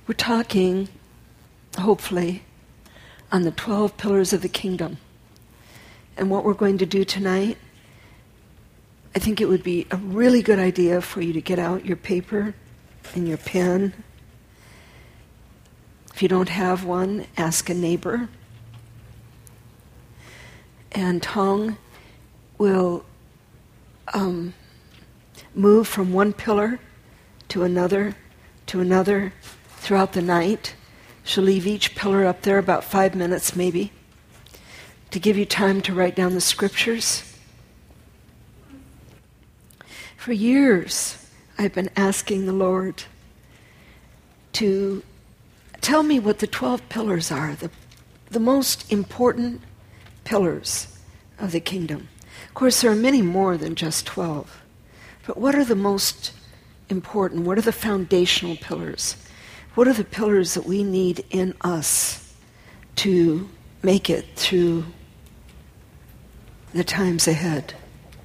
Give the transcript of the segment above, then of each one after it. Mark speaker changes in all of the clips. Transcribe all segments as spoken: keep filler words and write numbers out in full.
Speaker 1: We're talking, hopefully, on the twelve pillars of the kingdom. And what we're going to do tonight, I think it would be a really good idea for you to get out your paper and your pen. If you don't have one, ask a neighbor. And Tong will um, move from one pillar to another, to another, throughout the night. She'll leave each pillar up there about five minutes maybe to give you time to write down the scriptures. For years, I've been asking the Lord to tell me what the twelve pillars are, the, the most important pillars of the kingdom. Of course, there are many more than just twelve. But what are the most important? What are the foundational pillars? What are the pillars that we need in us to make it through the times ahead?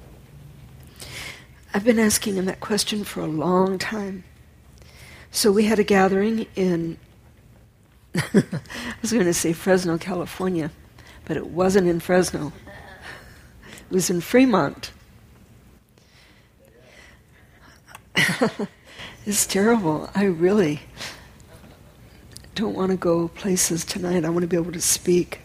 Speaker 1: I've been asking him that question for a long time. So we had a gathering in, I was going to say Fresno, California, but it wasn't in Fresno. It was in Fremont. It's terrible. I really don't want to go places tonight. I want to be able to speak.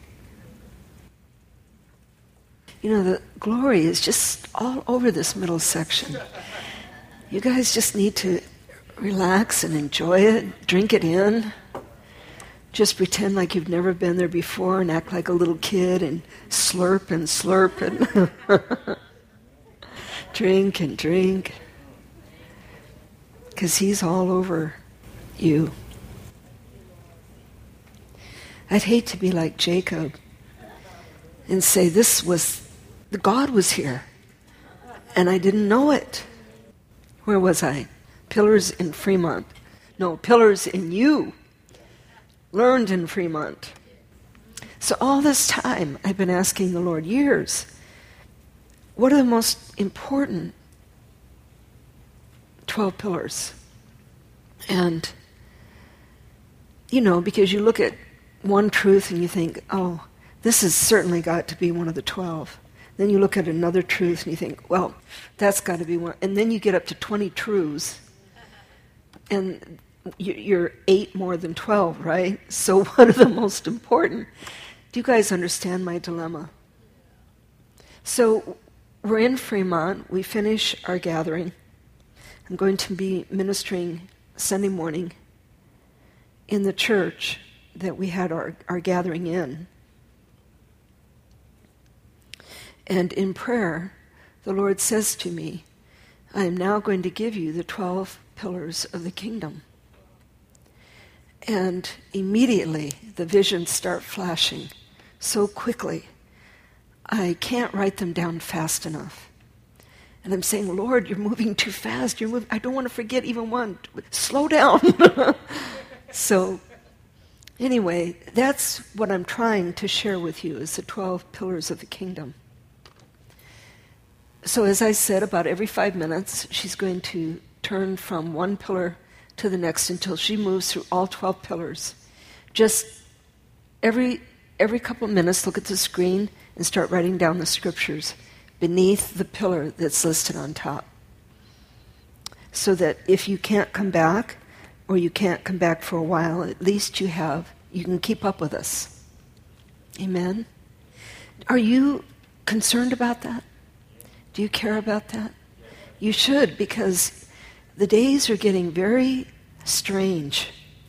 Speaker 1: You know, the glory is just all over this middle section. You guys just need to relax and enjoy it, drink it in. Just pretend like you've never been there before and act like a little kid and slurp and slurp and drink and drink. Because he's all over you. I'd hate to be like Jacob and say this was, the God was here and I didn't know it. Where was I? Pillars in Fremont. No, pillars in you. Learned in Fremont. So all this time I've been asking the Lord, years, what are the most important twelve pillars? And, you know, because you look at one truth and you think, oh, this has certainly got to be one of the twelve. Then you look at another truth and you think, well, that's got to be one. And then you get up to twenty truths. And you're eight more than twelve, right? So what are the most important? Do you guys understand my dilemma? So we're in Fremont. We finish our gathering. I'm going to be ministering Sunday morning in the church that we had our, our gathering in. And in prayer, the Lord says to me, I am now going to give you the twelve pillars of the kingdom. And immediately the visions start flashing so quickly. I can't write them down fast enough. And I'm saying, Lord, you're moving too fast. You're moving, I don't want to forget even one. Slow down. So anyway, that's what I'm trying to share with you is the twelve pillars of the kingdom. So as I said, about every five minutes, she's going to turn from one pillar to the next until she moves through all twelve pillars. Just every every couple of minutes, look at the screen and start writing down the scriptures beneath the pillar that's listed on top. So that if you can't come back, or you can't come back for a while, at least you have, you can keep up with us. Amen? Are you concerned about that? Do you care about that? You should, because the days are getting very strange.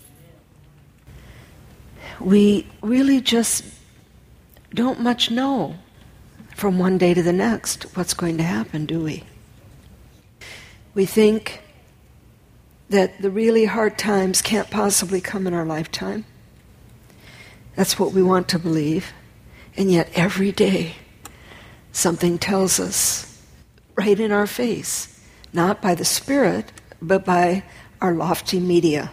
Speaker 1: We really just don't much know from one day to the next what's going to happen, do we? We think that the really hard times can't possibly come in our lifetime. That's what we want to believe. And yet every day something tells us right in our face, not by the Spirit, but by our lofty media,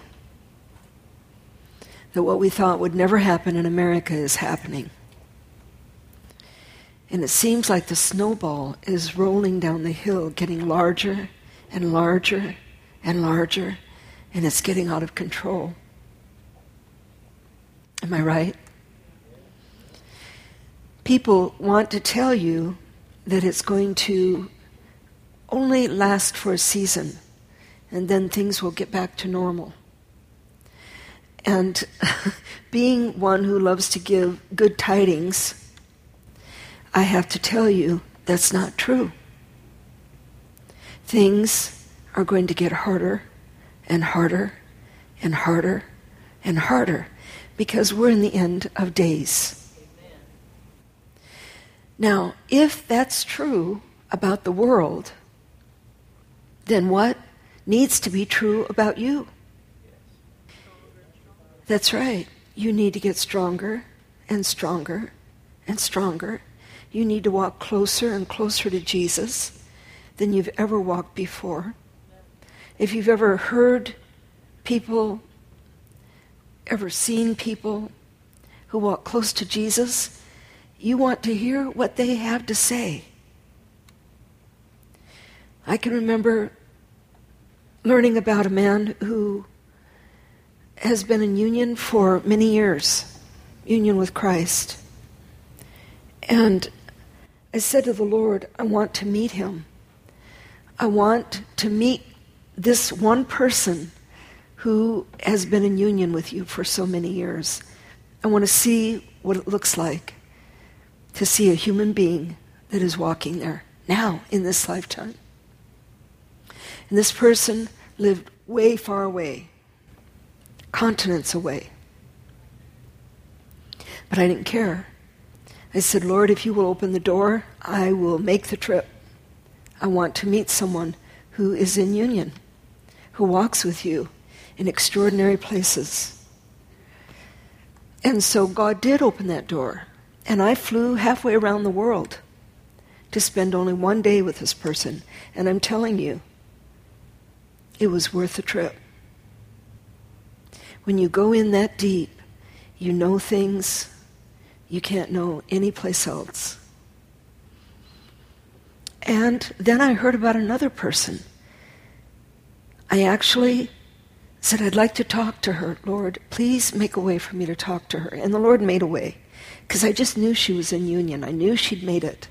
Speaker 1: that what we thought would never happen in America is happening. And it seems like the snowball is rolling down the hill, getting larger and larger and larger, and it's getting out of control. Am I right? People want to tell you that it's going to only last for a season, and then things will get back to normal. And being one who loves to give good tidings, I have to tell you that's not true. Things are going to get harder and harder and harder and harder because we're in the end of days. Amen. Now, if that's true about the world, then what needs to be true about you? That's right. You need to get stronger and stronger and stronger. You need to walk closer and closer to Jesus than you've ever walked before. If you've ever heard people, ever seen people who walk close to Jesus, you want to hear what they have to say. I can remember learning about a man who has been in union for many years, union with Christ. And I said to the Lord, I want to meet him. I want to meet this one person who has been in union with you for so many years. I want to see what it looks like to see a human being that is walking there now in this lifetime. And this person lived way far away, continents away. But I didn't care. I said, Lord, if you will open the door, I will make the trip. I want to meet someone who is in union, who walks with you in extraordinary places. And so God did open that door. And I flew halfway around the world to spend only one day with this person. And I'm telling you, it was worth the trip. When you go in that deep, you know things you can't know anyplace else. And then I heard about another person. I actually said, I'd like to talk to her. Lord, please make a way for me to talk to her. And the Lord made a way, because I just knew she was in union. I knew she'd made it.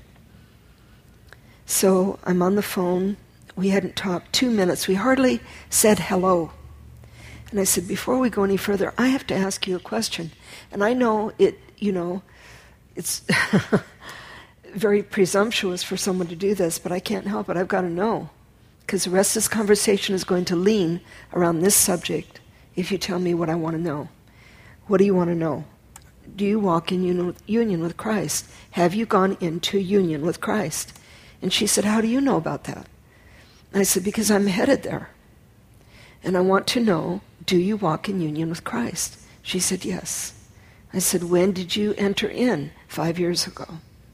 Speaker 1: So I'm on the phone. We hadn't talked two minutes. We hardly said hello. And I said, before we go any further, I have to ask you a question. And I know it, you know, it's very presumptuous for someone to do this, but I can't help it. I've got to know. Because the rest of this conversation is going to lean around this subject if you tell me what I want to know. What do you want to know? Do you walk in union with Christ? Have you gone into union with Christ? And she said, how do you know about that? I said, because I'm headed there. And I want to know, do you walk in union with Christ? She said, yes. I said, when did you enter in? Five years ago.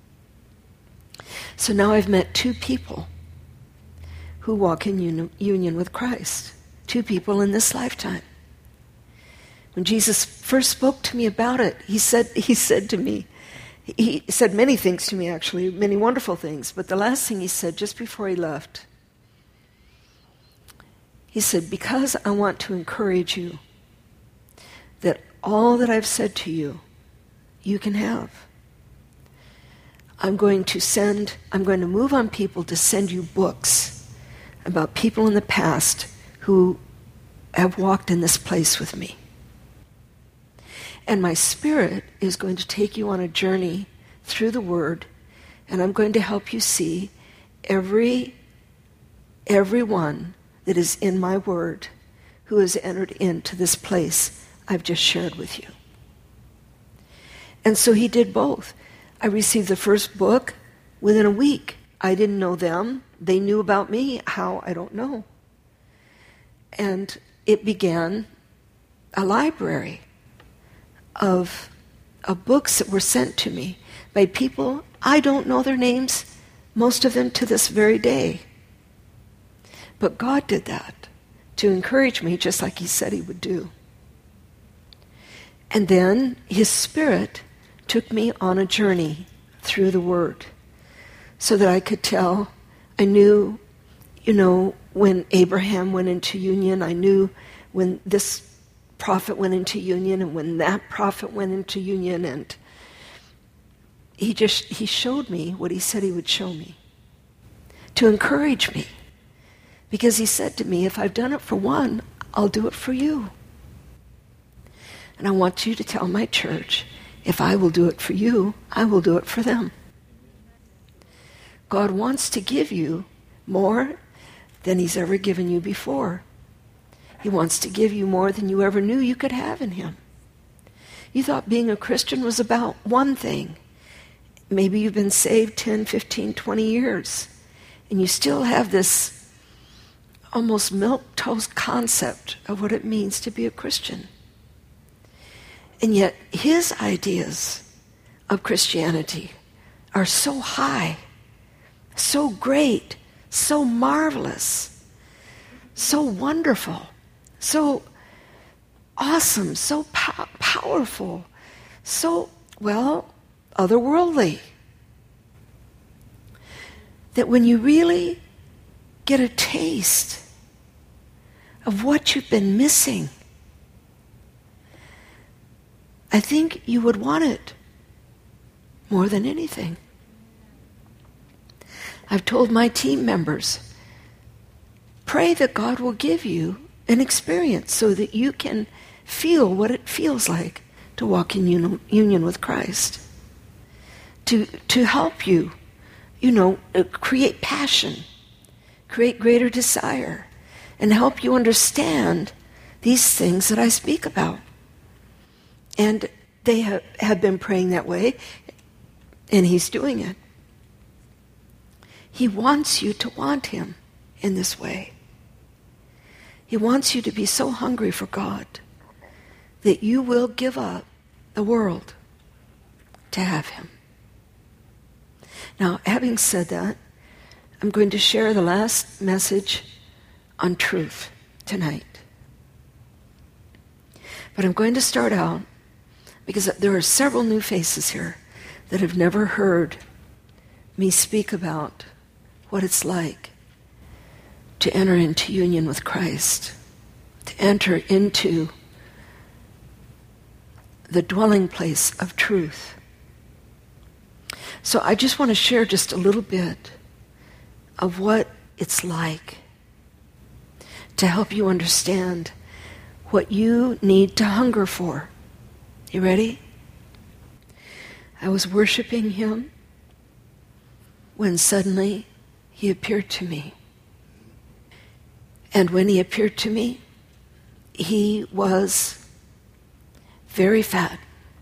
Speaker 1: So now I've met two people who walk in uni- union with Christ. Two people in this lifetime. When Jesus first spoke to me about it, he said, he said to me, he said many things to me actually, many wonderful things, but the last thing he said just before he left, he said, because I want to encourage you that all that I've said to you, you can have. I'm going to send, I'm going to move on people to send you books about people in the past who have walked in this place with me. And my Spirit is going to take you on a journey through the Word, and I'm going to help you see every, everyone that is in my Word who has entered into this place I've just shared with you. And so he did both. I received the first book within a week. I didn't know them. They knew about me. How? I don't know. And it began a library of, of books that were sent to me by people, I don't know their names, most of them to this very day. But God did that to encourage me just like he said he would do. And then his Spirit took me on a journey through the Word so that I could tell. I knew, you know, when Abraham went into union, I knew when this prophet went into union and when that prophet went into union, and he just, he showed me what he said he would show me to encourage me. Because he said to me, if I've done it for one, I'll do it for you. And I want you to tell my church, if I will do it for you, I will do it for them. God wants to give you more than he's ever given you before. He wants to give you more than you ever knew you could have in him. You thought being a Christian was about one thing. Maybe you've been saved ten, fifteen, twenty years, and you still have this almost milquetoast concept of what it means to be a Christian. And yet his ideas of Christianity are so high, so great, so marvelous, so wonderful, so awesome, so po- powerful, so, well, otherworldly, that when you really get a taste of what you've been missing, I think you would want it more than anything. I've told my team members, pray that God will give you an experience so that you can feel what it feels like to walk in uni- union with Christ. To, to help you, you know, uh, create passion, create greater desire, and help you understand these things that I speak about. And they have, have been praying that way, and he's doing it. He wants you to want him in this way. He wants you to be so hungry for God that you will give up the world to have him. Now, having said that, I'm going to share the last message on truth tonight. But I'm going to start out because there are several new faces here that have never heard me speak about what it's like to enter into union with Christ, to enter into the dwelling place of truth. So I just want to share just a little bit of what it's like to help you understand what you need to hunger for. You ready? I was worshiping him when suddenly he appeared to me. And when he appeared to me, he was very fat.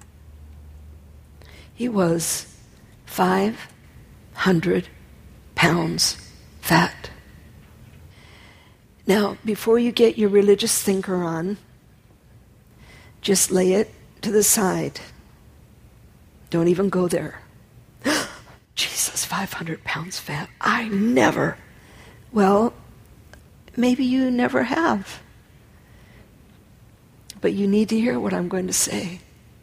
Speaker 1: He was five hundred pounds fat. Now, before you get your religious thinker on, just lay it to the side. Don't even go there. Jesus, five hundred pounds fat. I never. Well, maybe you never have. But you need to hear what I'm going to say.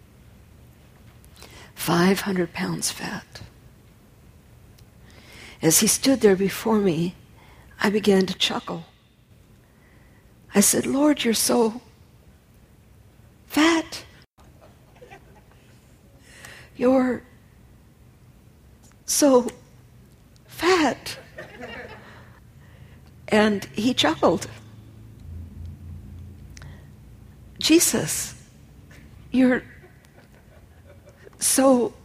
Speaker 1: five hundred pounds fat. As he stood there before me, I began to chuckle. I said, Lord, you're so fat. You're so fat. And he chuckled. Jesus, you're so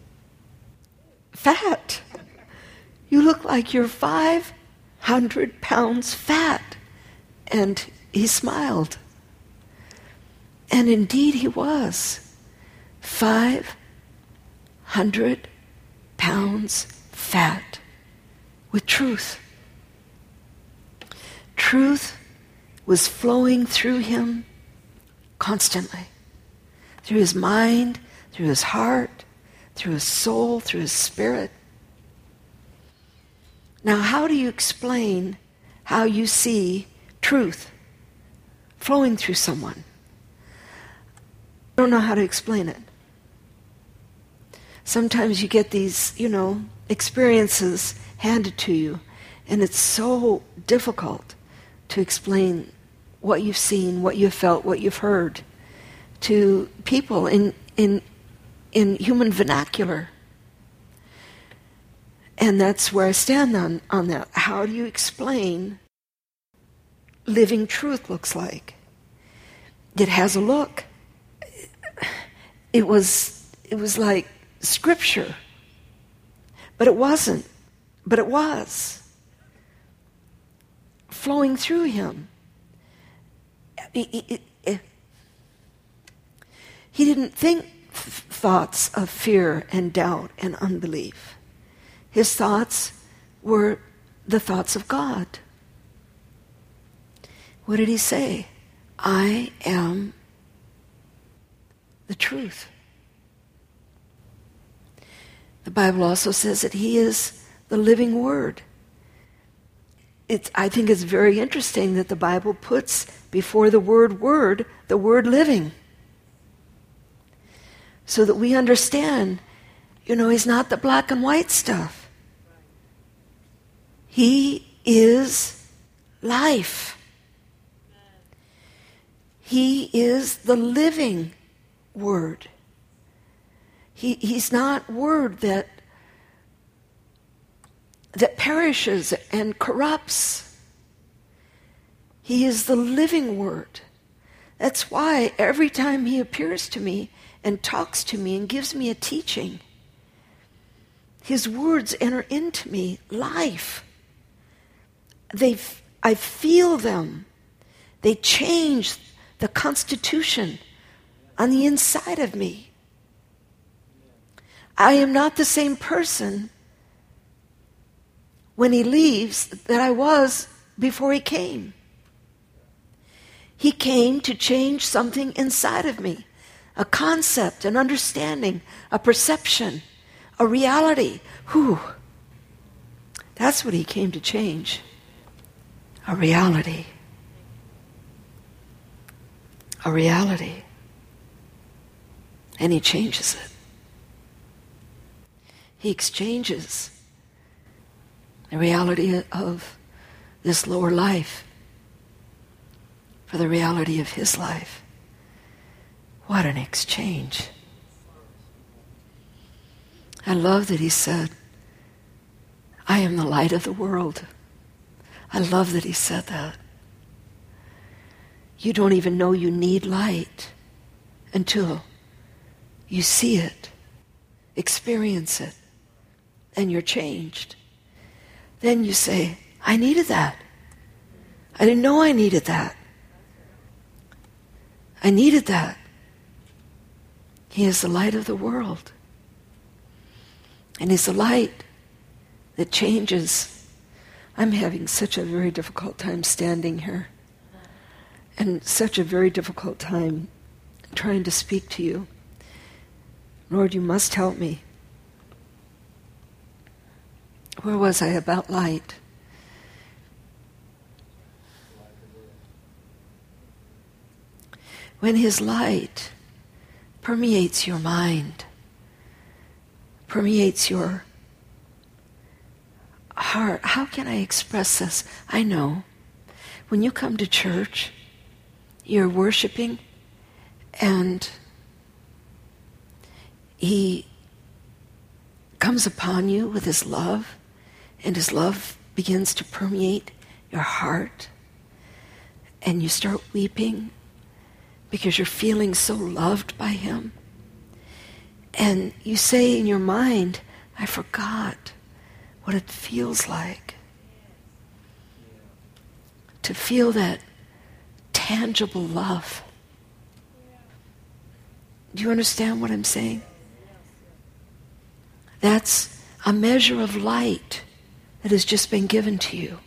Speaker 1: fat. You look like you're five hundred pounds fat. And he smiled. And indeed he was. Five hundred pounds fat with truth. Truth was flowing through him constantly. Through his mind, through his heart, through his soul, through his spirit. Now, how do you explain how you see truth flowing through someone? I don't know how to explain it. Sometimes you get these, you know, experiences handed to you, and it's so difficult to explain what you've seen, what you've felt, what you've heard. to people in in in human vernacular. And that's where I stand on, on that. How do you explain living truth looks like? It has a look. It was it was like scripture. But it wasn't. But it was. Flowing through him. It, it, it, he didn't think th- thoughts of fear and doubt and unbelief. His thoughts were the thoughts of God. What did he say? I am the truth. The Bible also says that he is the living word. It's, I think it's very interesting that the Bible puts before the word word, the word living. So that we understand, you know, he's not the black and white stuff. He is life. He is the living word. He, he's not word that that perishes and corrupts. He is the living word. That's why every time he appears to me and talks to me and gives me a teaching, his words enter into me life. They, I feel them. They change the constitution on the inside of me. I am not the same person when he leaves that I was before he came. He came to change something inside of me, a concept, an understanding, a perception, a reality. Whew. That's what he came to change, a reality. A reality. And he changes it. He exchanges the reality of this lower life for the reality of his life. What an exchange. I love that he said, I am the light of the world. I love that he said that. You don't even know you need light until you see it, experience it, and you're changed. Then you say, I needed that. I didn't know I needed that. I needed that. He is the light of the world. And he's the light that changes. I'm having such a very difficult time standing here. And such a very difficult time trying to speak to you. Lord, you must help me. Where was I about light? When his light permeates your mind, permeates your heart. How can I express this? I know. When you come to church, you're worshiping, and he comes upon you with his love, and his love begins to permeate your heart, and you start weeping because you're feeling so loved by him. And you say in your mind, I forgot what it feels like to feel that tangible love. Do you understand what I'm saying? That's a measure of light that has just been given to you.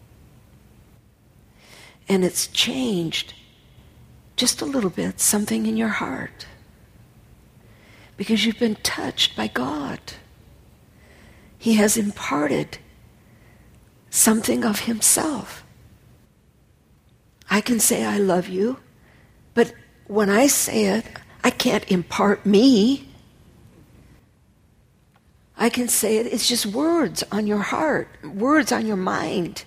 Speaker 1: And it's changed just a little bit, something in your heart. Because you've been touched by God. He has imparted something of himself. I can say I love you, but when I say it, I can't impart me. I can say it, it's just words on your heart, words on your mind.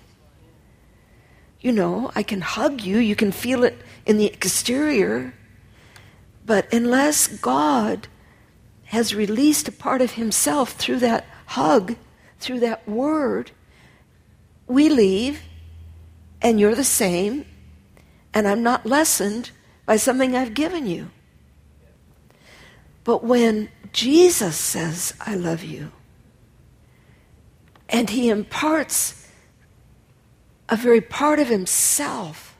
Speaker 1: You know, I can hug you, you can feel it in the exterior, But unless God has released a part of himself through that hug, through that word, we leave, and you're the same, and I'm not lessened by something I've given you. But when Jesus says, I love you, and he imparts a very part of himself,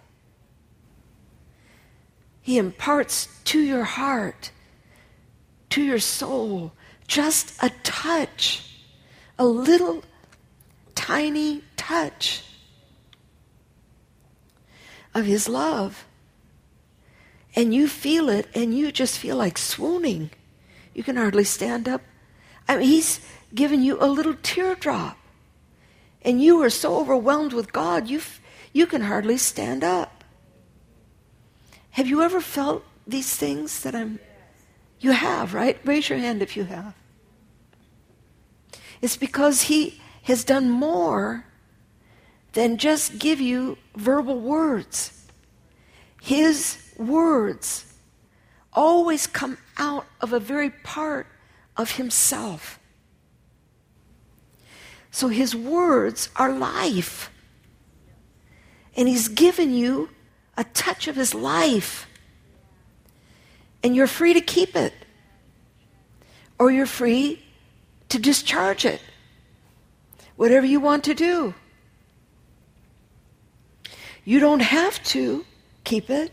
Speaker 1: he imparts to your heart, to your soul, just a touch, a little tiny touch of his love. And you feel it, and you just feel like swooning. You can hardly stand up. I mean, he's given you a little teardrop. And you are so overwhelmed with God, you f- you can hardly stand up. Have you ever felt these things that I'm... You have, right? Raise your hand if you have. It's because he has done more than just give you verbal words. His words always come out of a very part of himself. So his words are life. And he's given you a touch of his life. And you're free to keep it. Or you're free to discharge it. Whatever you want to do. You don't have to keep it.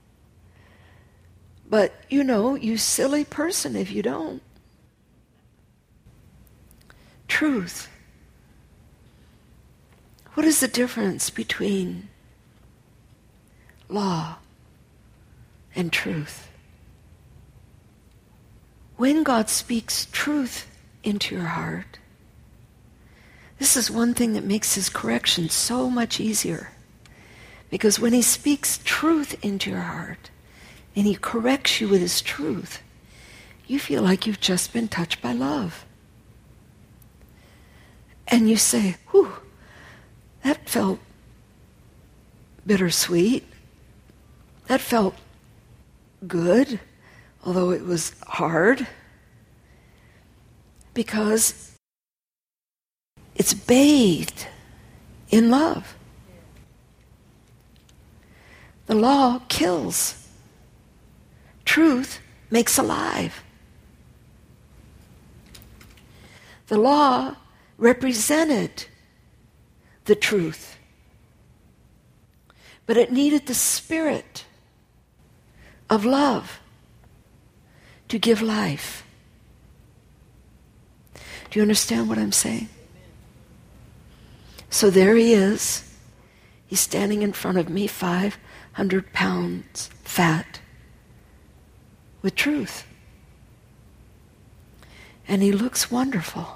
Speaker 1: But, you know, you silly person if you don't. Truth. What is the difference between law and truth? When God speaks truth into your heart, this is one thing that makes his correction so much easier. Because when he speaks truth into your heart, and he corrects you with his truth, you feel like you've just been touched by love. And you say, whew, that felt bittersweet. That felt good, although it was hard. Because it's bathed in love. The law kills. Truth makes alive. The law represented the truth, but it needed the spirit of love to give life. Do you understand what I'm saying? So there he is. He's standing in front of me, five hundred pounds fat, with truth. And he looks wonderful.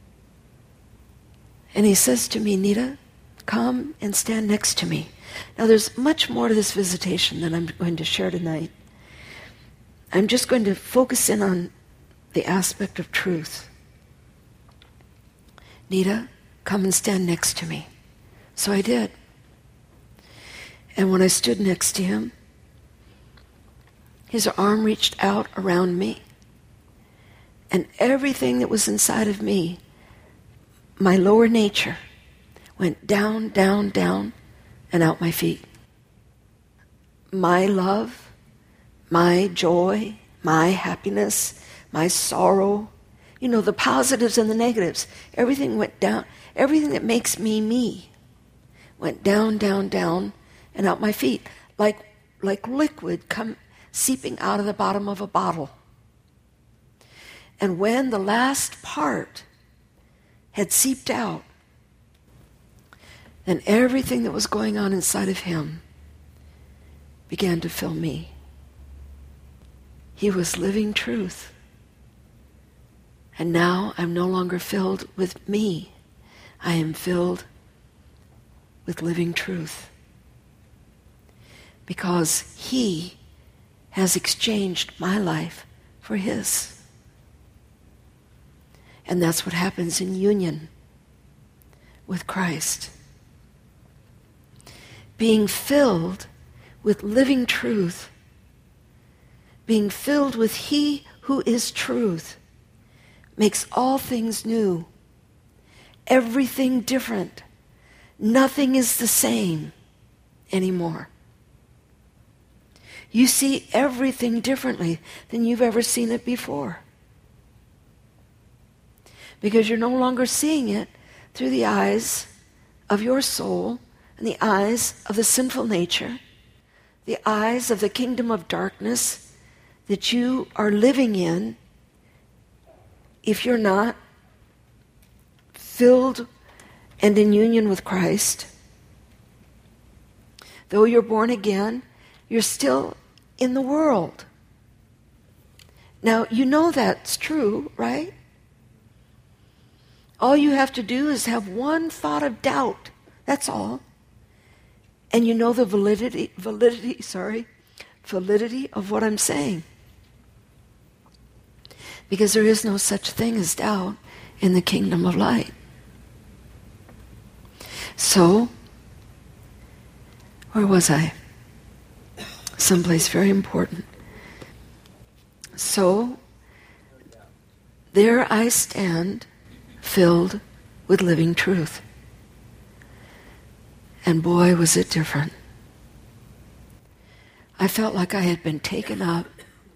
Speaker 1: And he says to me, Nita, come and stand next to me. Now there's much more to this visitation than I'm going to share tonight. I'm just going to focus in on the aspect of truth. Nita, come and stand next to me. So I did. And when I stood next to him, his arm reached out around me, and everything that was inside of me, my lower nature, went down, down, down, and out my feet. My love, my joy, my happiness, my sorrow, you know, the positives and the negatives, everything went down. Everything that makes me me went down, down, down, and out my feet, like like liquid come seeping out of the bottom of a bottle. And when the last part had seeped out, then everything that was going on inside of him began to fill me. He was living truth. And now I'm no longer filled with me. I am filled with living truth. Because he has exchanged my life for his. And that's what happens in union with Christ. Being filled with living truth being filled with He who is truth, makes all things new, everything different. Nothing is the same anymore. You see everything differently than you've ever seen it before. Because you're no longer seeing it through the eyes of your soul and the eyes of the sinful nature, the eyes of the kingdom of darkness that you are living in if you're not filled and in union with Christ. Though you're born again, you're still in the world. Now, you know that's true, right? All you have to do is have one thought of doubt. That's all. And you know the validity, validity, sorry, validity of what I'm saying. Because there is no such thing as doubt in the kingdom of light. So, where was I? Someplace very important. So, there I stand, filled with living truth. And boy, was it different. I felt like I had been taken up.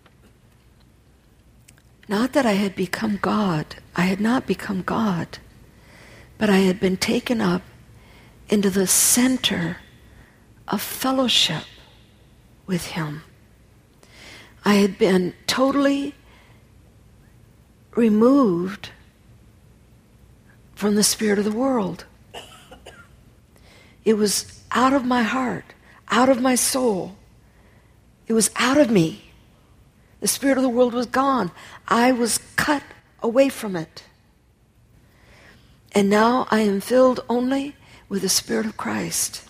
Speaker 1: Not that I had become God. I had not become God. But I had been taken up into the center of fellowship with Him. I had been totally removed from the spirit of the world. It was out of my heart, out of my soul. It was out of me. The spirit of the world was gone. I was cut away from it. And now I am filled only with the Spirit of Christ,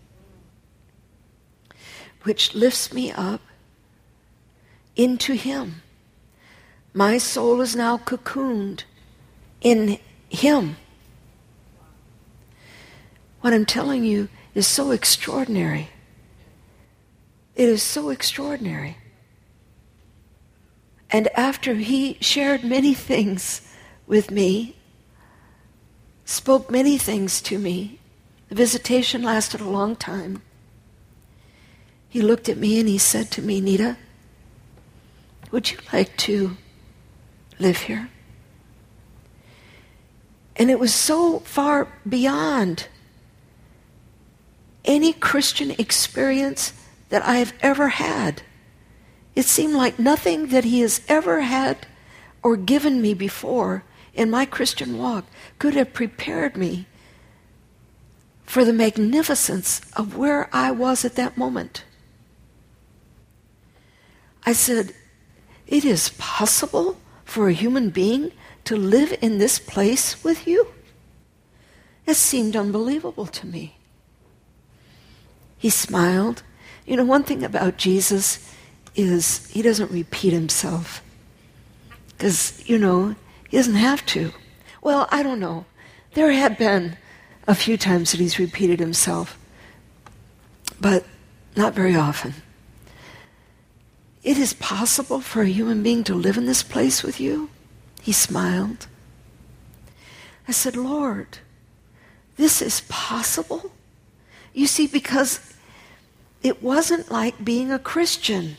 Speaker 1: which lifts me up into Him. My soul is now cocooned in Him. What I'm telling you is so extraordinary. It is so extraordinary. And after He shared many things with me, spoke many things to me, the visitation lasted a long time. He looked at me and He said to me, Nita, would you like to live here? And it was so far beyond any Christian experience that I have ever had. It seemed like nothing that He has ever had or given me before in my Christian walk could have prepared me for the magnificence of where I was at that moment. I said, it is possible for a human being to live in this place with you? It seemed unbelievable to me. He smiled. You know, one thing about Jesus is He doesn't repeat Himself. Because, you know, He doesn't have to. Well, I don't know. There have been a few times that He's repeated Himself, but not very often. It is possible for a human being to live in this place with you? He smiled. I said, Lord, this is possible? You see, because it wasn't like being a Christian.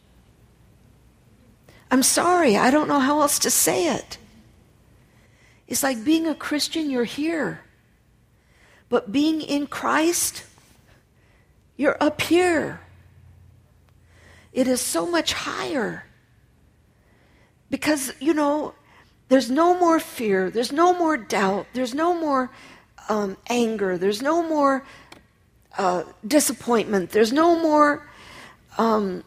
Speaker 1: I'm sorry, I don't know how else to say it. It's like being a Christian, you're here. But being in Christ, you're up here. It is so much higher. Because, you know, there's no more fear, there's no more doubt, there's no more um, anger, there's no more uh, disappointment, there's no more... Um,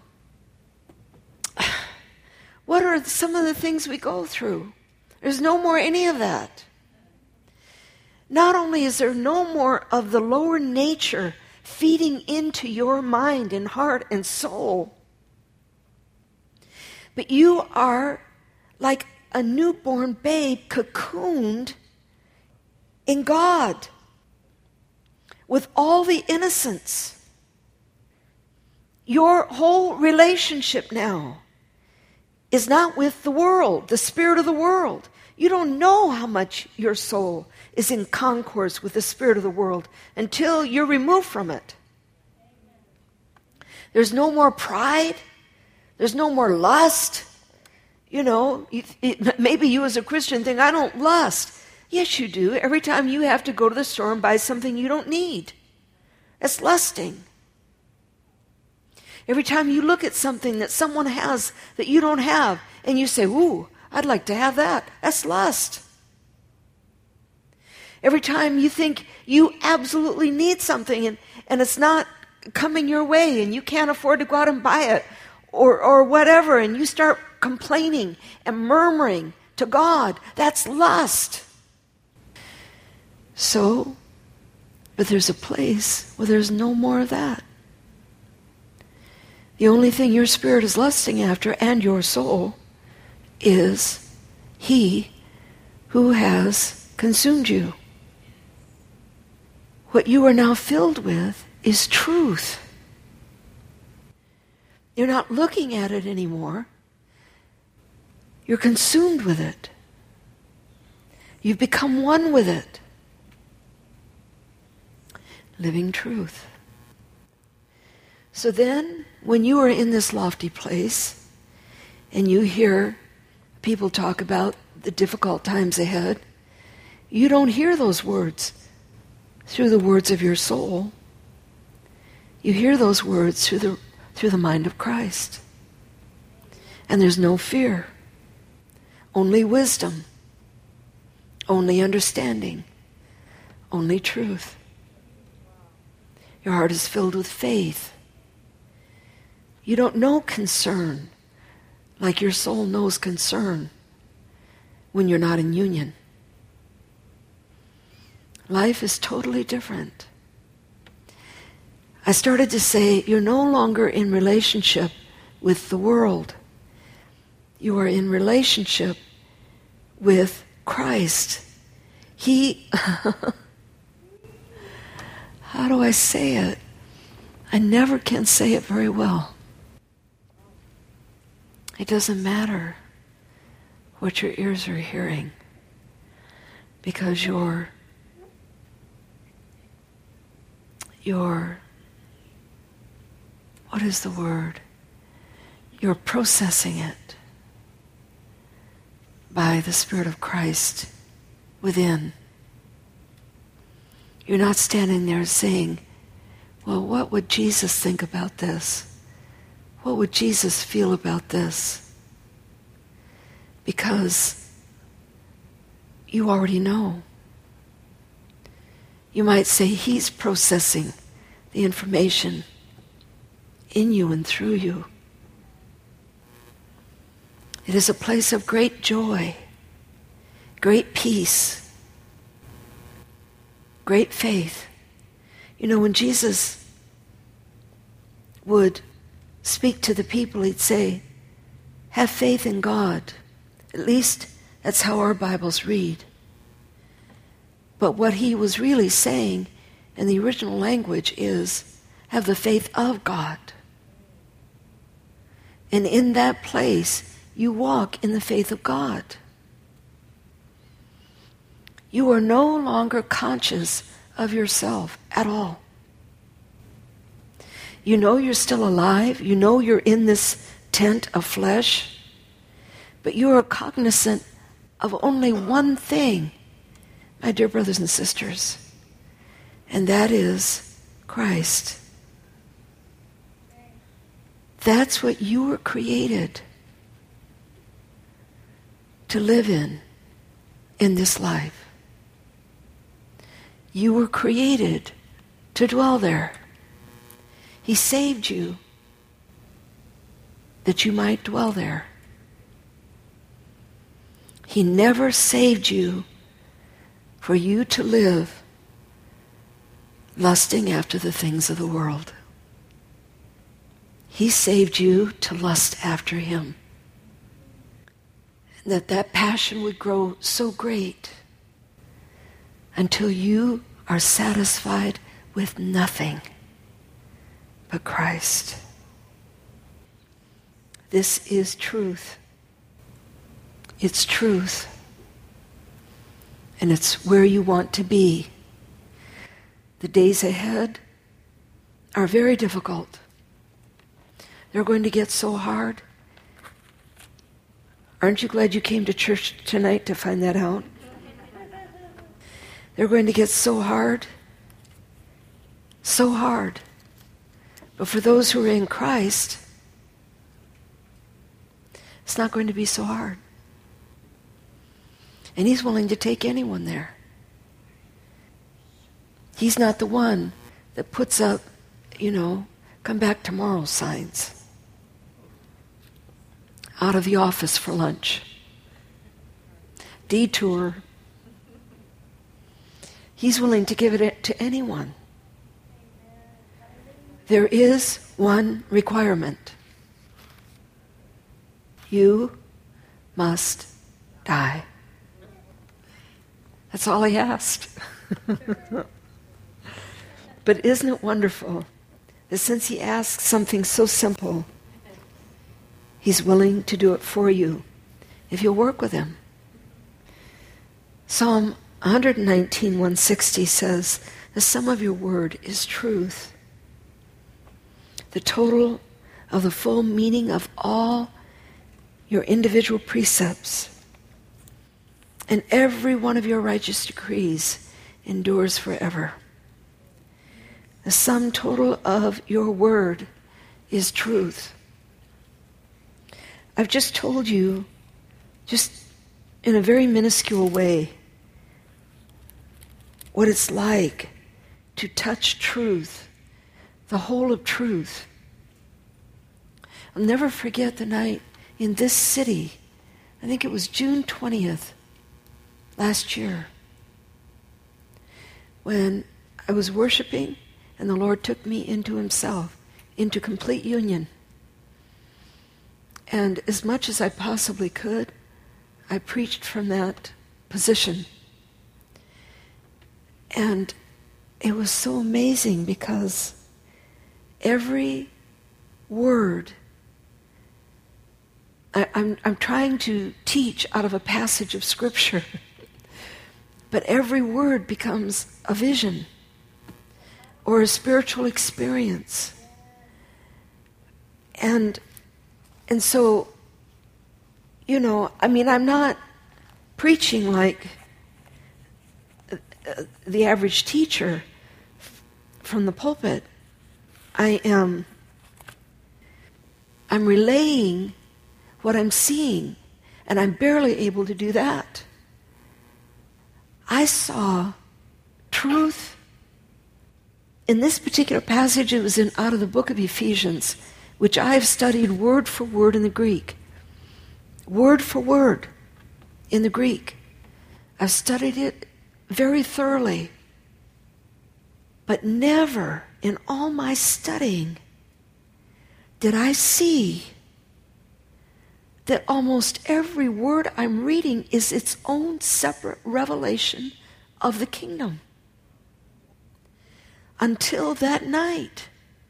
Speaker 1: what are some of the things we go through? There's no more any of that. Not only is there no more of the lower nature feeding into your mind and heart and soul, but you are like a newborn babe cocooned in God with all the innocence. Your whole relationship now is not with the world, the spirit of the world. You don't know how much your soul is in concourse with the spirit of the world until you're removed from it. There's no more pride. There's no more lust. You know, it, it, maybe you as a Christian think, I don't lust. Yes, you do. Every time you have to go to the store and buy something you don't need. That's lusting. Every time you look at something that someone has that you don't have, and you say, ooh, I'd like to have that. That's lust. Every time you think you absolutely need something and, and it's not coming your way and you can't afford to go out and buy it or, or whatever, and you start complaining and murmuring to God, that's lust. So, but there's a place where there's no more of that. The only thing your spirit is lusting after, and your soul, is He who has consumed you. What you are now filled with is truth. You're not looking at it anymore. You're consumed with it. You've become one with it. Living truth. So then, when you are in this lofty place, and you hear people talk about the difficult times ahead, you don't hear those words through the words of your soul. You hear those words through the, through the mind of Christ. And there's no fear, only wisdom, only understanding, only truth. Your heart is filled with faith. You don't know concern like your soul knows concern when you're not in union. Life is totally different. I started to say, you're no longer in relationship with the world. You are in relationship with Christ. He, how do I say it? I never can say it very well. It doesn't matter what your ears are hearing, because you're, you're, what is the word? You're processing it by the Spirit of Christ within. You're not standing there saying, well, what would Jesus think about this? What would Jesus feel about this? Because you already know. You might say He's processing the information in you and through you. It is a place of great joy, great peace, great faith. You know, when Jesus would speak to the people, He'd say, have faith in God. At least that's how our Bibles read. But what He was really saying in the original language is, have the faith of God. And in that place, you walk in the faith of God. You are no longer conscious of yourself at all. You know you're still alive. You know you're in this tent of flesh. But you are cognizant of only one thing, my dear brothers and sisters, and that is Christ. That's what you were created to live in, in this life. You were created to dwell there. He saved you that you might dwell there. He never saved you for you to live lusting after the things of the world. He saved you to lust after Him. And that that passion would grow so great until you are satisfied with nothing but Christ. This is truth. It's truth. And it's where you want to be. The days ahead are very difficult. They're going to get so hard. Aren't you glad you came to church tonight to find that out? They're going to get so hard. So hard. But for those who are in Christ, it's not going to be so hard. And He's willing to take anyone there. He's not the one that puts up, you know, come back tomorrow signs out of the office for lunch. Detour. He's willing to give it to anyone. There is one requirement. You must die. That's all He asked. But isn't it wonderful that since He asked something so simple, He's willing to do it for you if you'll work with Him. Psalm one nineteen, one sixty says, the sum of your word is truth. The total of the full meaning of all your individual precepts and every one of your righteous decrees endures forever. The sum total of your word is truth. I've just told you, just in a very minuscule way, what it's like to touch truth, the whole of truth. I'll never forget the night in this city, I think it was June twentieth last year, when I was worshiping and the Lord took me into Himself, into complete union. And as much as I possibly could, I preached from that position. And it was so amazing because every word, I, I'm, I'm trying to teach out of a passage of Scripture, but every word becomes a vision or a spiritual experience. And and so, you know, I mean, I'm not preaching like the average teacher from the pulpit. I am I'm relaying what I'm seeing, and I'm barely able to do that. I saw truth. In this particular passage, it was in out of the book of Ephesians, which I have studied word for word in the Greek. Word for word in the Greek. I've studied it very thoroughly. But never in all my studying did I see that almost every word I'm reading is its own separate revelation of the kingdom. Until that night,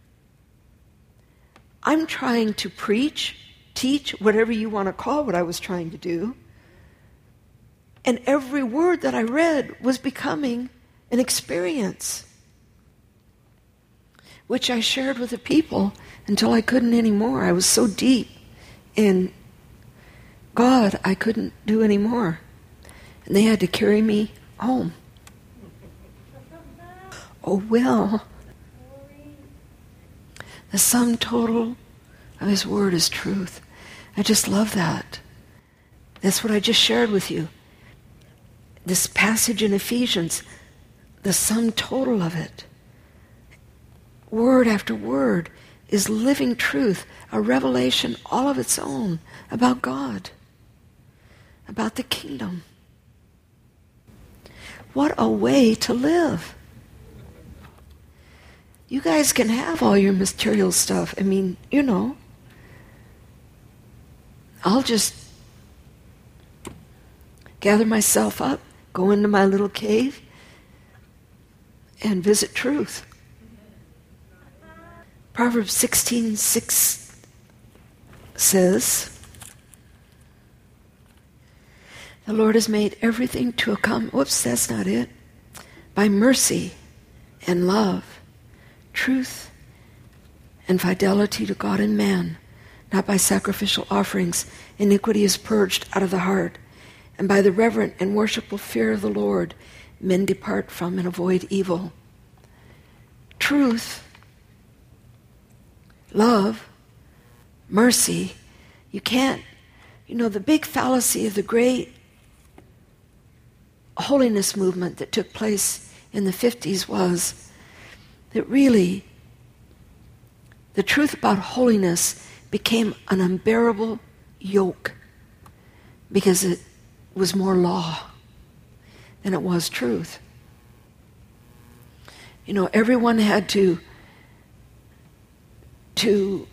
Speaker 1: I'm trying to preach, teach, whatever you want to call what I was trying to do. And every word that I read was becoming an experience, which I shared with the people until I couldn't anymore. I was so deep in God, I couldn't do anymore. And they had to carry me home. Oh, well, the sum total of His word is truth. I just love that. That's what I just shared with you. This passage in Ephesians, the sum total of it, word after word, is living truth, a revelation all of its own about God, about the kingdom. What a way to live. You guys can have all your material stuff. I mean, you know, I'll just gather myself up, go into my little cave, and visit truth. Proverbs sixteen six says, The Lord has made everything to come. Whoops, that's not it. By mercy and love, truth and fidelity to God and man, not by sacrificial offerings. Iniquity is purged out of the heart, and by the reverent and worshipful fear of the Lord, men depart from and avoid evil. Truth, love, mercy. You can't, you know, the big fallacy of the great holiness movement that took place in the fifties was that really the truth about holiness became an unbearable yoke because it was more law than it was truth. You know, everyone had to to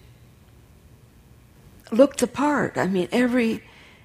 Speaker 1: look the part. I mean, every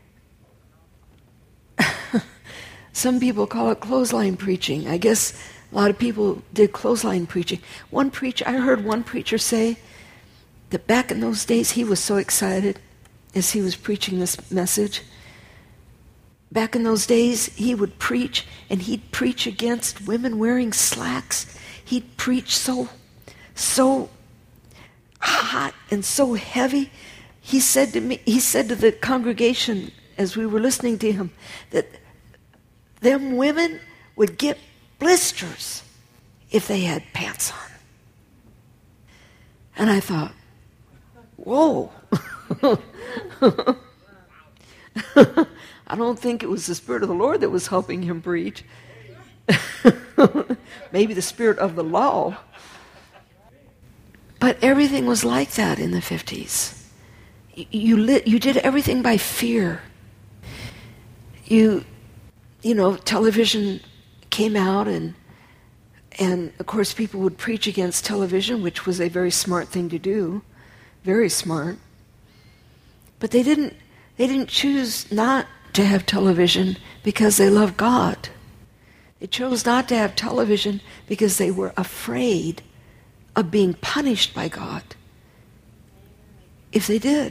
Speaker 1: some people call it clothesline preaching. I guess a lot of people did clothesline preaching. One preacher, I heard one preacher say that back in those days he was so excited as he was preaching this message. Back in those days he would preach, and he'd preach against women wearing slacks. He'd preach so, so hot and so heavy. He said to me, he said to the congregation as we were listening to him that them women would get blisters if they had pants on. And I thought, whoa. I don't think it was the Spirit of the Lord that was helping him preach. Maybe the spirit of the law. But everything was like that in the fifties. You lit, you did everything by fear. You, you know, television came out, and and of course people would preach against television, which was a very smart thing to do, very smart. But they didn't they didn't choose not to have television because they loved God. They chose not to have television because they were afraid of being punished by God if they did.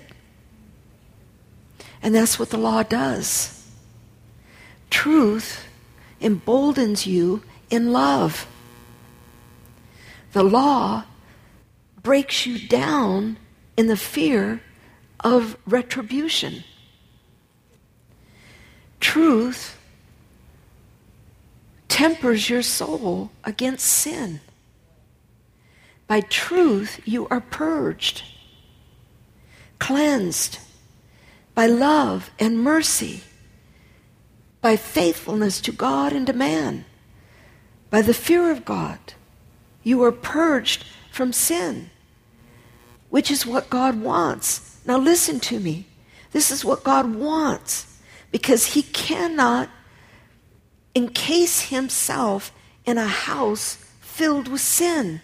Speaker 1: And that's what the law does. Truth emboldens you in love. The law breaks you down in the fear of retribution. Truth tempers your soul against sin. By truth, you are purged, cleansed, by love and mercy, by faithfulness to God and to man, by the fear of God. You are purged from sin, which is what God wants. Now listen to me. This is what God wants, because he cannot encase himself in a house filled with sin.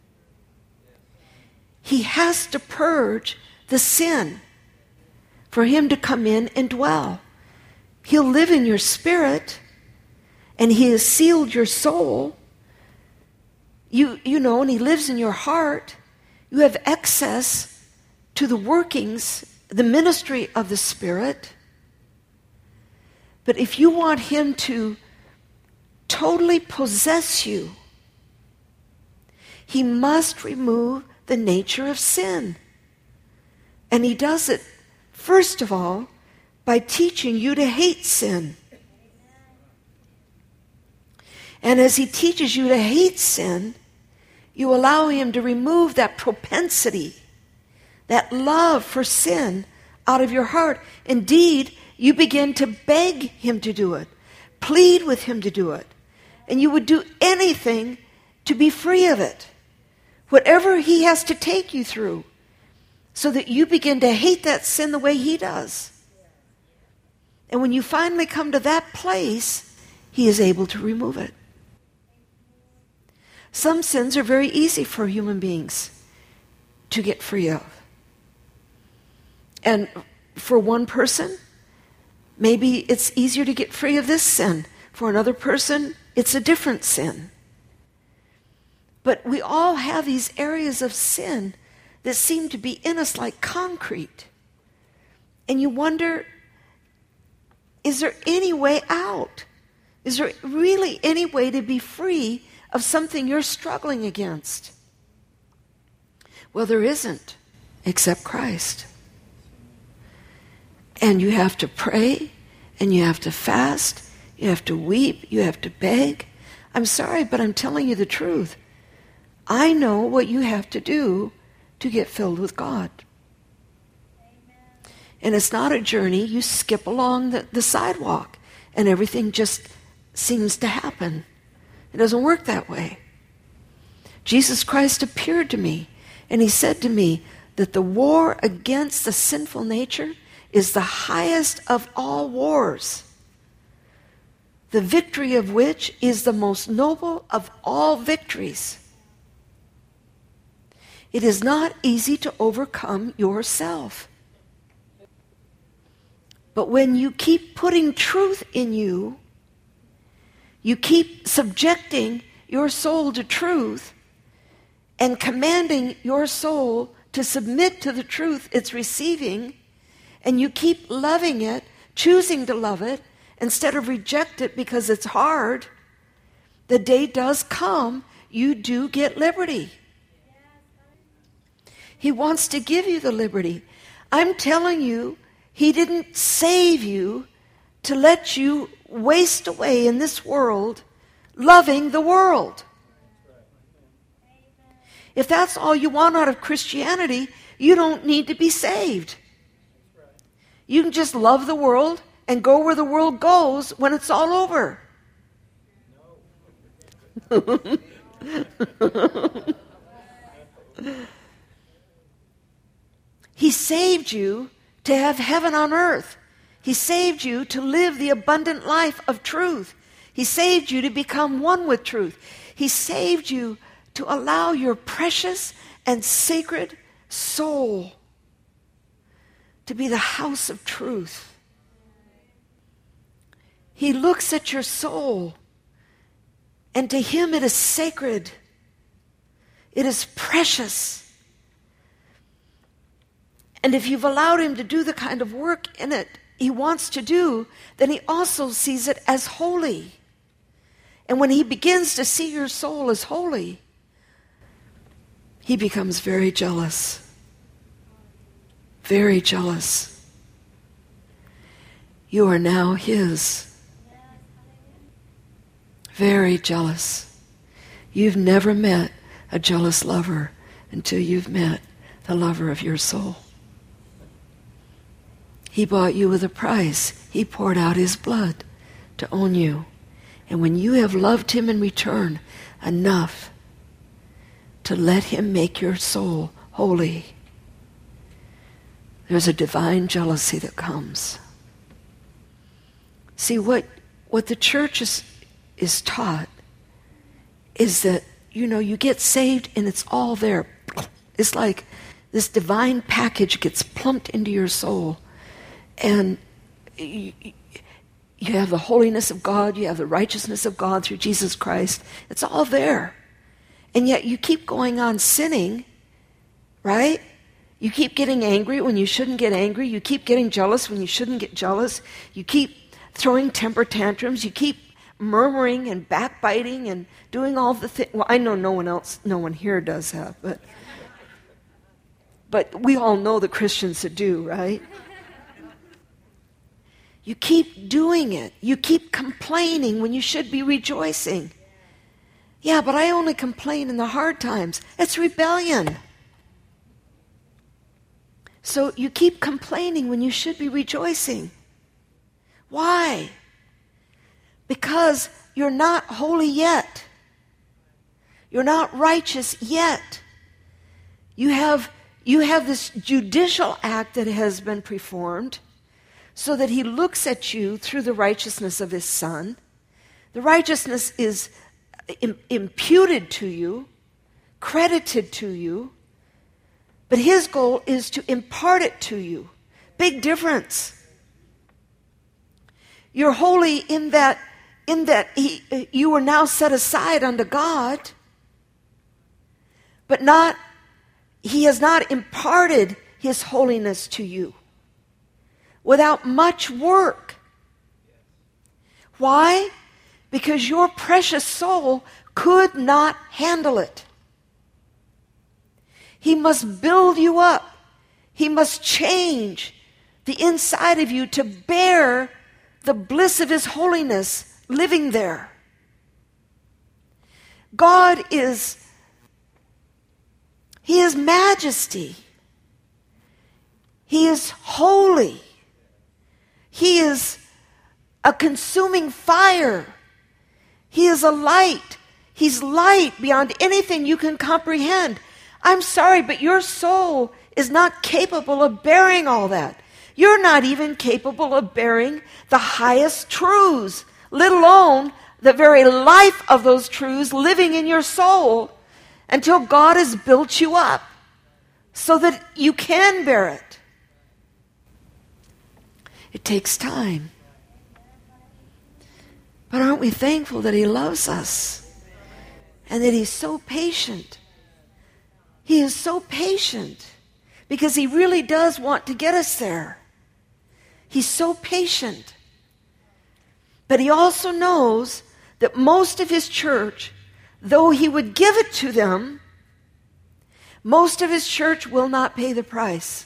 Speaker 1: He has to purge the sin for him to come in and dwell. He'll live in your spirit, and he has sealed your soul. You, you know, and he lives in your heart. You have access to the workings, the ministry of the Spirit. But if you want him to totally possess you, he must remove the nature of sin. And he does it, first of all, by teaching you to hate sin. And as he teaches you to hate sin, you allow him to remove that propensity, that love for sin out of your heart. Indeed, you begin to beg him to do it, plead with him to do it. And you would do anything to be free of it. Whatever he has to take you through, so that you begin to hate that sin the way he does. And when you finally come to that place, he is able to remove it. Some sins are very easy for human beings to get free of. And for one person, maybe it's easier to get free of this sin. For another person, it's a different sin. But we all have these areas of sin that seem to be in us like concrete. And you wonder, is there any way out? Is there really any way to be free of something you're struggling against? Well, there isn't, except Christ. And you have to pray, and you have to fast, you have to weep, you have to beg. I'm sorry, but I'm telling you the truth. I know what you have to do to get filled with God. And it's not a journey. You skip along the, the sidewalk and everything just seems to happen. It doesn't work that way. Jesus Christ appeared to me and he said to me that the war against the sinful nature is the highest of all wars, the victory of which is the most noble of all victories. It is not easy to overcome yourself. But when you keep putting truth in you, you keep subjecting your soul to truth and commanding your soul to submit to the truth it's receiving, and you keep loving it, choosing to love it, instead of reject it because it's hard, the day does come, you do get liberty. He wants to give you the liberty. I'm telling you, he didn't save you to let you waste away in this world loving the world. If that's all you want out of Christianity, you don't need to be saved. You can just love the world and go where the world goes when it's all over. He saved you to have heaven on earth. He saved you to live the abundant life of truth. He saved you to become one with truth. He saved you to allow your precious and sacred soul to be the house of truth. He looks at your soul, and to him it is sacred. It is precious. And if you've allowed him to do the kind of work in it he wants to do, then he also sees it as holy. And when he begins to see your soul as holy, he becomes very jealous. Very jealous. You are now his. Very jealous. You've never met a jealous lover until you've met the lover of your soul. He bought you with a price. He poured out his blood to own you. And when you have loved him in return enough to let him make your soul holy, there's a divine jealousy that comes. See, what what the church is, is taught is that, you know, you get saved and it's all there. It's like this divine package gets plumped into your soul. And you, you have the holiness of God, you have the righteousness of God through Jesus Christ. It's all there. And yet you keep going on sinning, right? You keep getting angry when you shouldn't get angry. You keep getting jealous when you shouldn't get jealous. You keep throwing temper tantrums. You keep murmuring and backbiting and doing all the things. Well, I know no one else, no one here does that, but but we all know the Christians that do, right? You keep doing it. You keep complaining when you should be rejoicing. Yeah, but I only complain in the hard times. It's rebellion. So you keep complaining when you should be rejoicing. Why? Because you're not holy yet. You're not righteous yet. You have, you have this judicial act that has been performed so that he looks at you through the righteousness of his Son. The righteousness is im- imputed to you, credited to you, but his goal is to impart it to you. Big difference. You're holy in that, in that he, you are now set aside unto God, but not, he has not imparted his holiness to you. Without much work, Why? Because your precious soul could not handle it. He must build you up. He must change the inside of you to bear the bliss of His holiness living there. God is, He is majesty. He is holy. He is a consuming fire. He is a light. He's light beyond anything you can comprehend. I'm sorry, but your soul is not capable of bearing all that. You're not even capable of bearing the highest truths, let alone the very life of those truths living in your soul, until God has built you up so that you can bear it. It takes time. But aren't we thankful that He loves us and that He's so patient? He is so patient because He really does want to get us there. He's so patient. But He also knows that most of His church, though He would give it to them, most of His church will not pay the price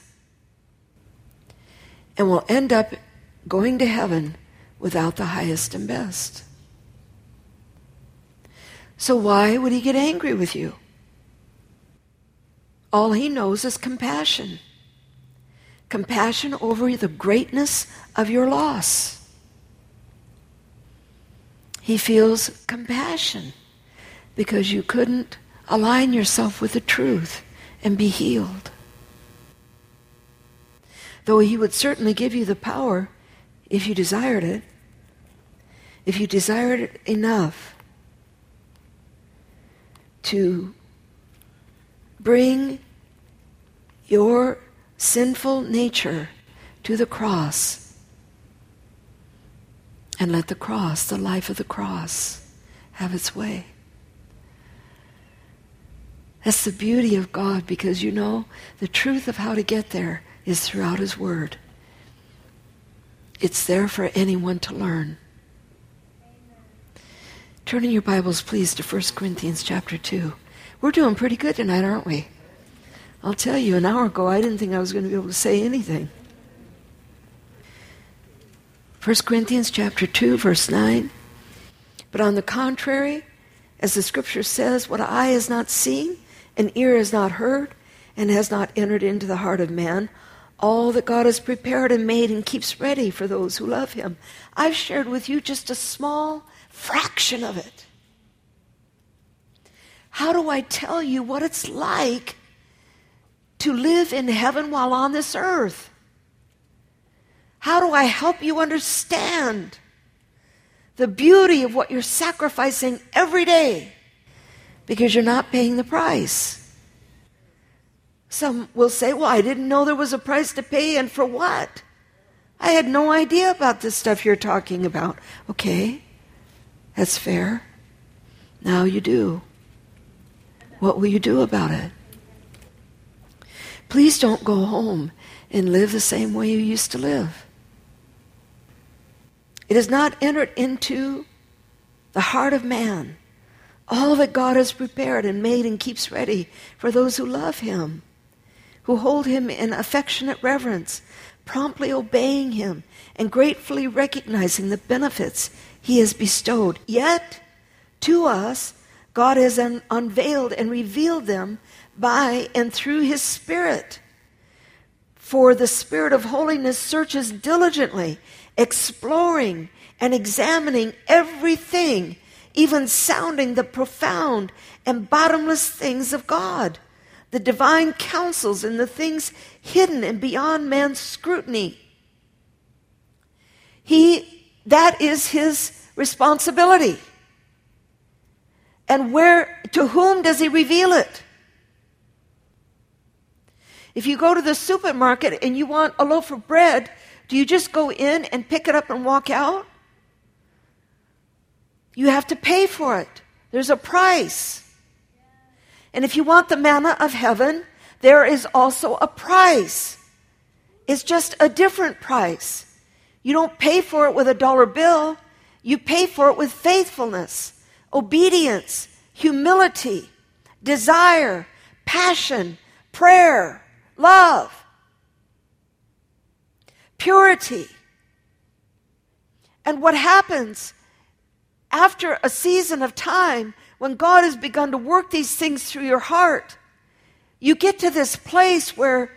Speaker 1: and will end up going to heaven without the highest and best. So why would He get angry with you? All He knows is compassion. Compassion over the greatness of your loss. He feels compassion because you couldn't align yourself with the truth and be healed. Though He would certainly give you the power if you desired it, if you desired it enough to bring your sinful nature to the cross and let the cross, the life of the cross, have its way. That's the beauty of God, because you know the truth of how to get there is throughout His Word. It's there for anyone to learn. Turn in your Bibles, please, to First Corinthians chapter two. We're doing pretty good tonight, aren't we? I'll tell you, an hour ago, I didn't think I was going to be able to say anything. First Corinthians chapter two, verse nine. But on the contrary, as the Scripture says, what eye has not seen, and ear has not heard, and has not entered into the heart of man, all that God has prepared and made and keeps ready for those who love Him. I've shared with you just a small fraction of it. How do I tell you what it's like to live in heaven while on this earth? How do I help you understand the beauty of what you're sacrificing every day because you're not paying the price? Some will say, well, I didn't know there was a price to pay, and for what? I had no idea about this stuff you're talking about. Okay, that's fair. Now you do. What will you do about it? Please don't go home and live the same way you used to live. It has not entered into the heart of man all that God has prepared and made and keeps ready for those who love Him, who hold Him in affectionate reverence, promptly obeying Him and gratefully recognizing the benefits He has bestowed. Yet, to us, God has un- unveiled and revealed them by and through His Spirit. For the Spirit of holiness searches diligently, exploring and examining everything, even sounding the profound and bottomless things of God, the divine counsels and the things hidden and beyond man's scrutiny. He, that is His responsibility. And where, to whom does He reveal it? If you go to the supermarket and you want a loaf of bread, do you just go in and pick it up and walk out? You have to pay for it. There's a price. And if you want the manna of heaven, there is also a price. It's just a different price. You don't pay for it with a dollar bill. You pay for it with faithfulness, obedience, humility, desire, passion, prayer, love, purity. And what happens after a season of time, when God has begun to work these things through your heart, you get to this place where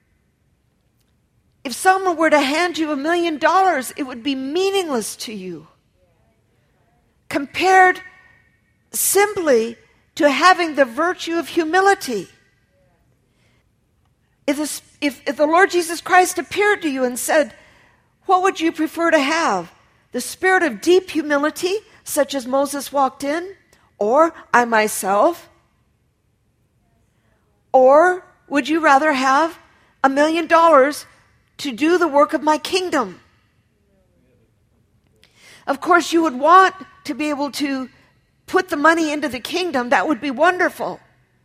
Speaker 1: if someone were to hand you a million dollars, it would be meaningless to you, compared simply to having the virtue of humility. If the, if, if the Lord Jesus Christ appeared to you and said, what would you prefer to have? The spirit of deep humility, such as Moses walked in, or I myself? Or would you rather have a million dollars to do the work of my kingdom? Of course, you would want to be able to put the money into the kingdom. That would be wonderful.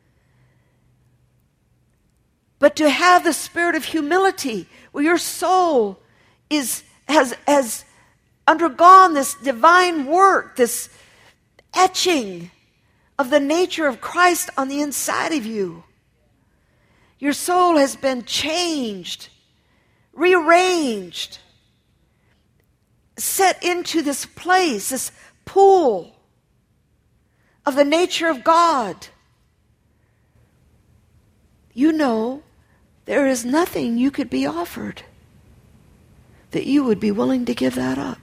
Speaker 1: But to have the spirit of humility, where your soul is has has undergone this divine work, this etching of the nature of Christ on the inside of you. Your soul has been changed, rearranged, set into this place, this pool of the nature of God. You know, there is nothing you could be offered that you would be willing to give that up.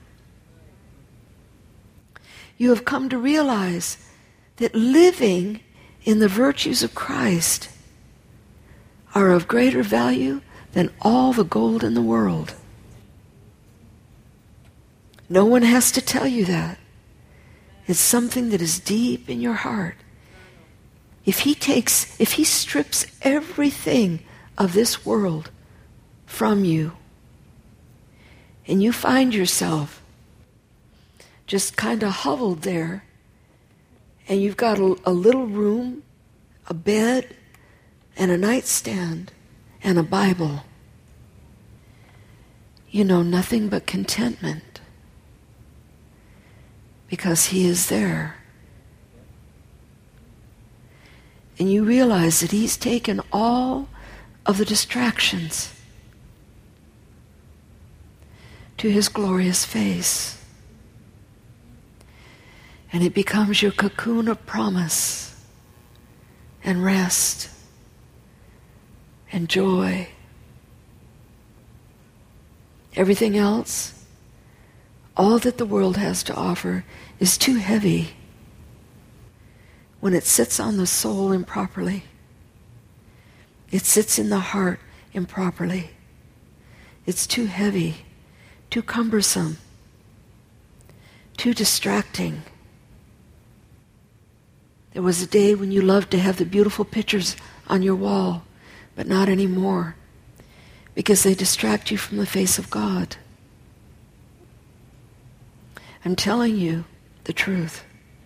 Speaker 1: You have come to realize that living in the virtues of Christ are of greater value than all the gold in the world. No one has to tell you that. It's something that is deep in your heart. If he takes, if he strips everything of this world from you, and you find yourself just kind of huddled there, and you've got a, a little room, a bed, and a nightstand, and a Bible, you know nothing but contentment, because he is there. And you realize that he's taken all of the distractions to his glorious face. And it becomes your cocoon of promise and rest and joy. Everything else, all that the world has to offer, is too heavy when it sits on the soul improperly. It sits in the heart improperly. It's too heavy, too cumbersome, too distracting. There was a day when you loved to have the beautiful pictures on your wall, but not anymore, because they distract you from the face of God. I'm telling you the truth.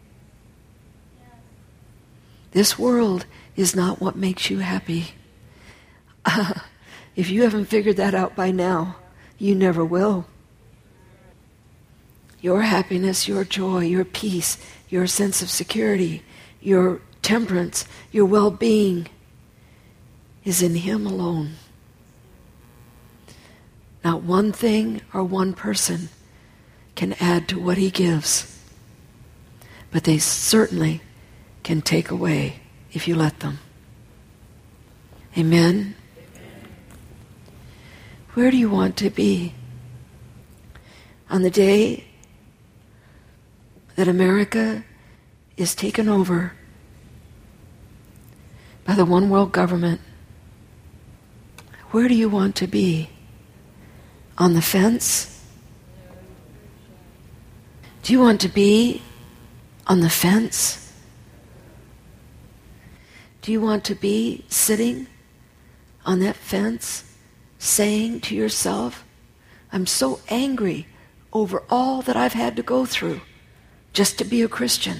Speaker 1: This world is not what makes you happy. Uh, if you haven't figured that out by now, you never will. Your happiness, your joy, your peace, your sense of security, your temperance, your well-being is in him alone. Not one thing or one person can add to what he gives, but they certainly can take away if you let them. Amen? Where do you want to be? On the day that America is taken over by the one world government, where do you want to be? On the fence? Do you want to be on the fence? Do you want to be sitting on that fence saying to yourself, I'm so angry over all that I've had to go through just to be a Christian.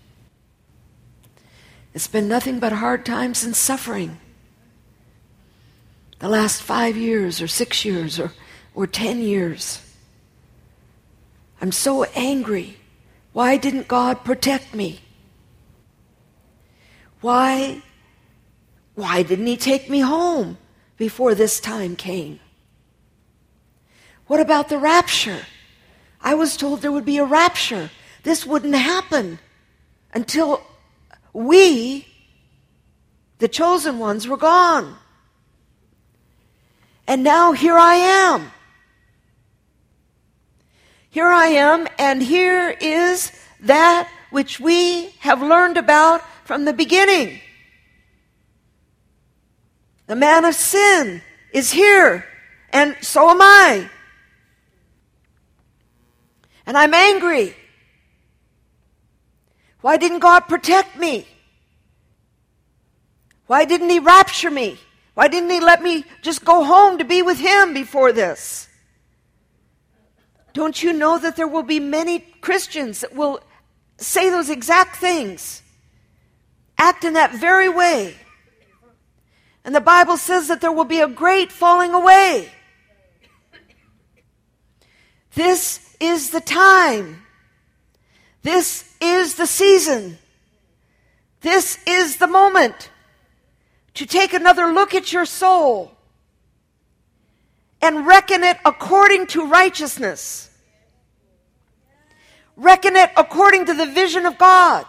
Speaker 1: It's been nothing but hard times and suffering. The last five years or six years or, or ten years. I'm so angry. Why didn't God protect me? Why, why didn't he take me home before this time came? What about the rapture? I was told there would be a rapture. This wouldn't happen until we, the chosen ones, were gone. And now here I am. Here I am, and here is that which we have learned about from the beginning. The man of sin is here, and so am I. And I'm angry. Why didn't God protect me? Why didn't he rapture me? Why didn't he let me just go home to be with him before this? Don't you know that there will be many Christians that will say those exact things, act in that very way? And the Bible says that there will be a great falling away. This is the time. This is the season. This is the moment to take another look at your soul and reckon it according to righteousness. Reckon it according to the vision of God.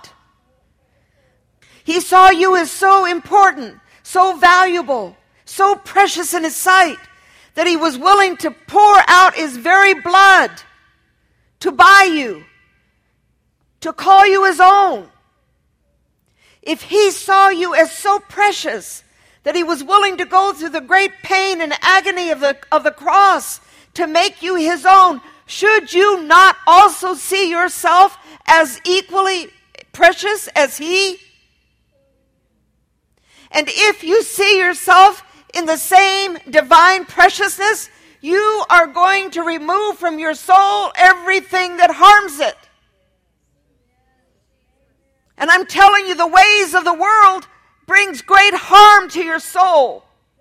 Speaker 1: He saw you as so important, so valuable, so precious in his sight, that he was willing to pour out his very blood to buy you, to call you his own. If he saw you as so precious that he was willing to go through the great pain and agony of the, of the cross to make you his own, should you not also see yourself as equally precious as he? And if you see yourself in the same divine preciousness, you are going to remove from your soul everything that harms it. And I'm telling you, the ways of the world brings great harm to your soul.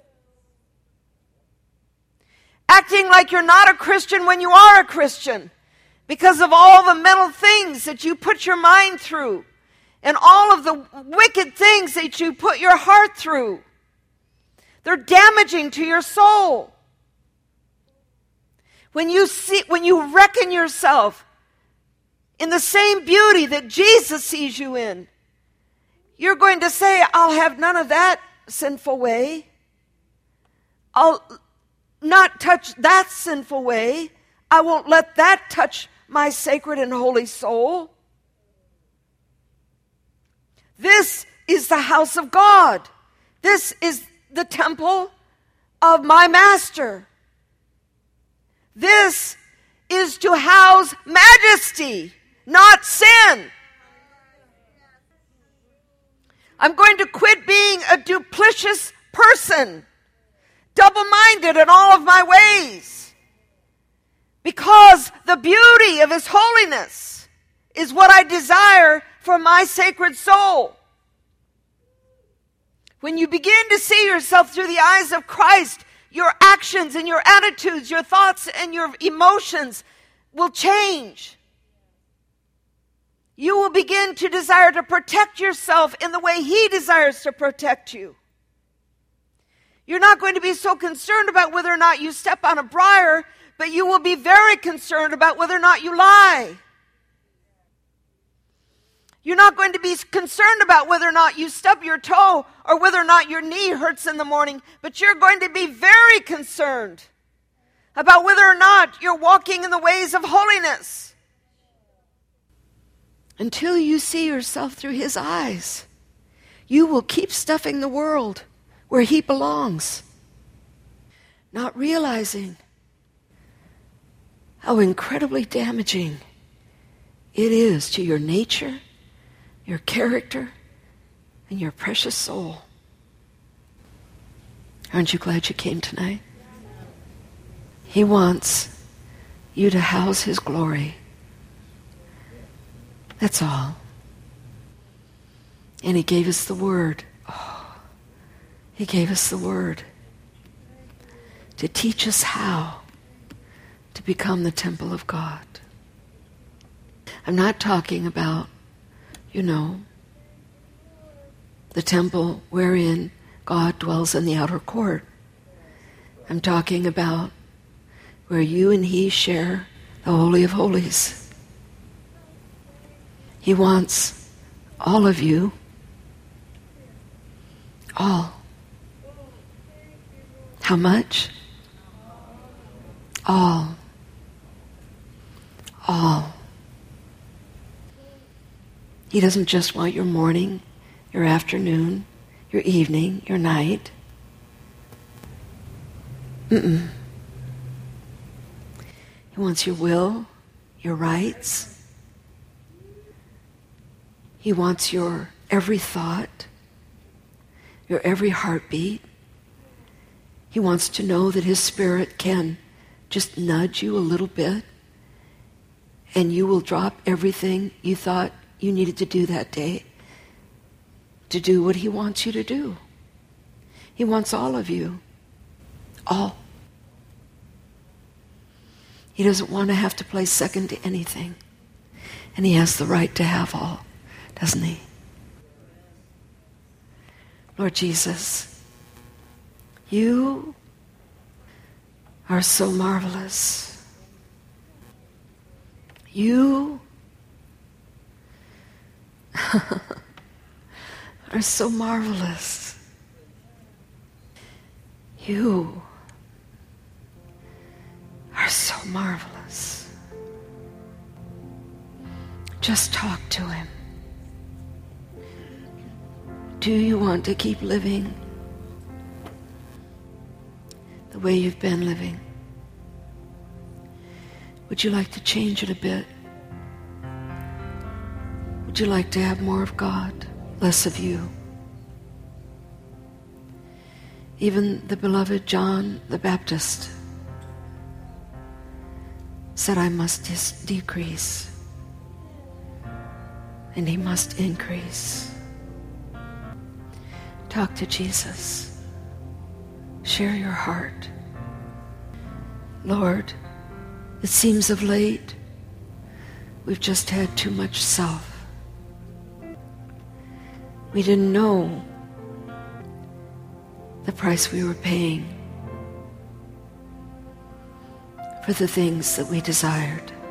Speaker 1: Acting like you're not a Christian when you are a Christian, because of all the mental things that you put your mind through, and all of the wicked things that you put your heart through. They're damaging to your soul. When you see, when you reckon yourself in the same beauty that Jesus sees you in, you're going to say, I'll have none of that sinful way. I'll not touch that sinful way. I won't let that touch my sacred and holy soul. This is the house of God. This is the temple of my master. This is to house majesty, not sin. I'm going to quit being a duplicitous person, double-minded in all of my ways, because the beauty of his holiness is what I desire for my sacred soul. When you begin to see yourself through the eyes of Christ, your actions and your attitudes, your thoughts and your emotions will change. You will begin to desire to protect yourself in the way he desires to protect you. You're not going to be so concerned about whether or not you step on a briar, but you will be very concerned about whether or not you lie. You're not going to be concerned about whether or not you stub your toe or whether or not your knee hurts in the morning, but you're going to be very concerned about whether or not you're walking in the ways of holiness. Until you see yourself through his eyes, you will keep stuffing the world where he belongs, not realizing how incredibly damaging it is to your nature, your character, and your precious soul. Aren't you glad you came tonight? He wants you to house his glory. That's all. And he gave us the word. Oh, he gave us the word to teach us how to become the temple of God. I'm not talking about, you know, the temple wherein God dwells in the outer court. I'm talking about where you and He share the Holy of Holies. He wants all of you, all. How much? All. All. He doesn't just want your morning, your afternoon, your evening, your night. Mm-mm. He wants your will, your rights. He wants your every thought, your every heartbeat. He wants to know that His Spirit can just nudge you a little bit and you will drop everything you thought you needed to do that day to do what He wants you to do. He wants all of you. All. He doesn't want to have to play second to anything. And He has the right to have all, doesn't He? Lord Jesus, You are so marvelous. You are so marvelous. You are so marvelous. Just talk to Him. Do you want to keep living the way you've been living? Would you like to change it a bit? Would you like to have more of God, less of you? Even the beloved John the Baptist said, I must dis- decrease and He must increase. Talk to Jesus. Share your heart. Lord, it seems of late we've just had too much self. We didn't know the price we were paying for the things that we desired.